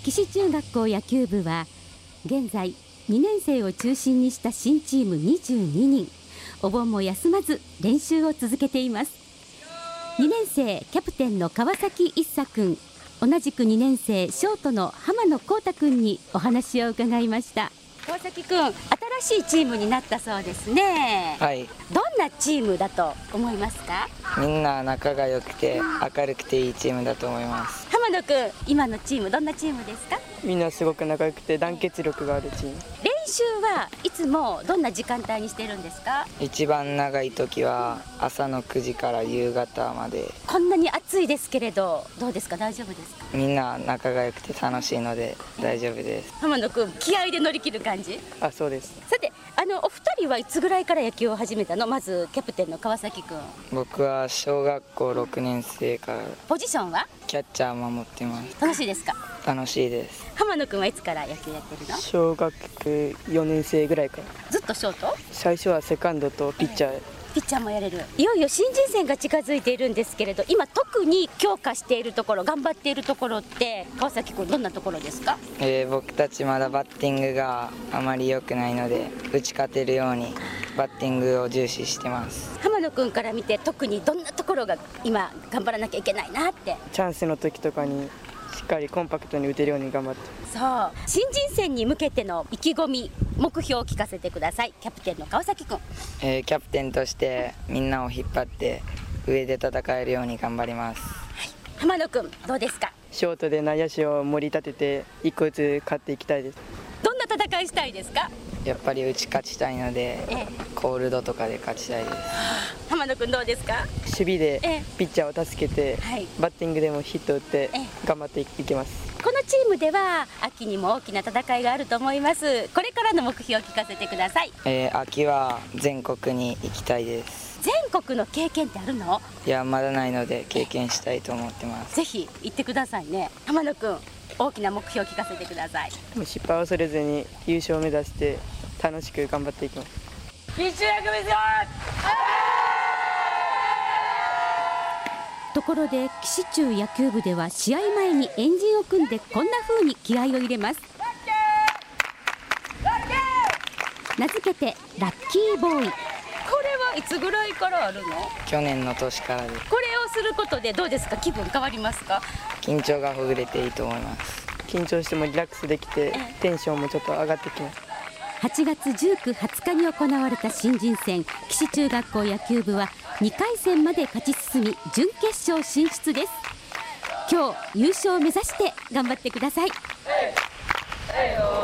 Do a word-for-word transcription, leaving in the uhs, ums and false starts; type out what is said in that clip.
岸中学校野球部は現在にねん生を中心にした新チームにじゅうににん、お盆も休まず練習を続けています。にねん生キャプテンの川崎一茶君、同じくにねん生ショートの浜野光太君にお話を伺いました。川崎君、新しいチームになったそうですね。 はい。 どんなチームだと思いますか？ みんな仲が良くて明るくていいチームだと思います。 浜野君、今のチームどんなチームですか？ みんなすごく仲良くて団結力があるチーム。 練習はいつもどんな時間帯にしてるんですか？ 一番長い時は朝のくじから夕方まで。 こんなに暑いですけれど、どうですか？大丈夫ですか？ みんな仲が良くて楽しいので大丈夫です。 浜野君、気合で乗り切る感じ？ あ、そうです。 さて、あのお二人はいつぐらいから野球を始めたの？まずキャプテンの川崎君。 僕は小学校ろくねん生から。 ポジションはキャッチャー守ってます。 楽しいですか？ 楽しいです。 浜野君はいつから野球やってるの？ 小学よねん生ぐらいから。 ずっとショート？ 最初はセカンドとピッチャー。 ピッチャーもやれる。いよいよ新人戦が近づいているんですけれど、今特に強化しているところ、頑張っているところって川崎君、どんなところですか？ えー、僕たちまだバッティングがあまり良くないので、打ち勝てるようにバッティングを重視してます。 浜野君から見て特にどんなところが今頑張らなきゃいけないなって？ チャンスの時とかにしっかりコンパクトに打てるように頑張って。 そう、新人戦に向けての意気込み、目標を聞かせてください。キャプテンの川崎君。 えー、キャプテンとしてみんなを引っ張って上で戦えるように頑張ります。はい、 浜野君、どうですか？ ショートで内野手を盛り立てて一個ずつ勝っていきたいです。 どんな戦いしたいですか？ やっぱり打ち勝ちたいので、ええ、コールドとかで勝ちたいです。 浜野君、どうですか？ 守備でピッチャーを助けて、 はい、 バッティングでもヒット打って頑張っていきます。 このチームでは秋にも大きな戦いがあると思います。これからの目標を聞かせてください。 えー、秋は全国に行きたいです。 全国の経験ってあるの？ いや、まだないので経験したいと思ってます。 ぜひ行ってくださいね。浜野君、大きな目標を聞かせてください。 もう失敗を恐れずに優勝を目指して楽しく頑張っていきます。 ところで岸中野球部では試合前に円陣を組んでこんな風に気合を入れます。名付けてラッキーボーイ。これはいつぐらいからあるの？ 去年の年からです。 これをすることでどうですか？気分変わりますか？ 緊張がほぐれていいと思います。 緊張してもリラックスできてテンションもちょっと上がってきます。 はちがつじゅうく、はつかに行われた新人戦、岸中学校野球部はにかい戦まで勝ち進み準決勝進出です。今日優勝を目指して頑張ってください。